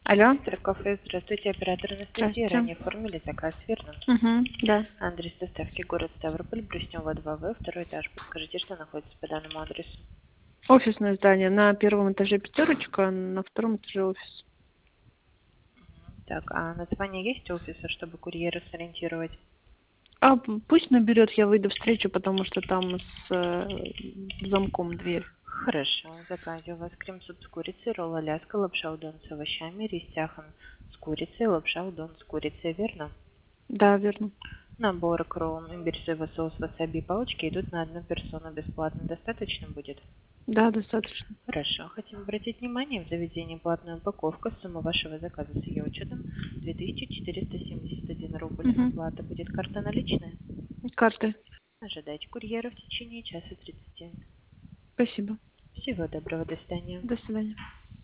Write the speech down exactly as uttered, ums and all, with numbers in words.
Алло. Кафе, здравствуйте, оператор Анастасия. Здравствуйте. Ранее оформили заказ, верно? Угу, да. Адрес доставки город Ставрополь, Бруснева два В, второй этаж. Подскажите, что находится по данному адресу? Офисное здание. На первом этаже пятерочка, на втором этаже офис. Так, а название есть офиса, чтобы курьера сориентировать? А п- пусть наберет, я выйду встречу, потому что там с э, замком дверь. Хорошо, в заказе у вас крем-суп с курицей, ролл аляска, лапша удон с овощами, рис тяхан с курицей, лапша удон с курицей, верно? Да, верно. Набор кром, имбирь, соевый соус, васаби и палочки идут на одну персону бесплатно. Достаточно будет? Да, достаточно. Хорошо. Хотим обратить внимание, в заведении платная упаковка. Сумма вашего заказа с ее учетом две тысячи четыреста семьдесят один рубль. Угу. Оплата будет карта наличная. Карты. Ожидайте курьера в течение часа тридцати. Спасибо. Всего доброго, до свидания. До свидания.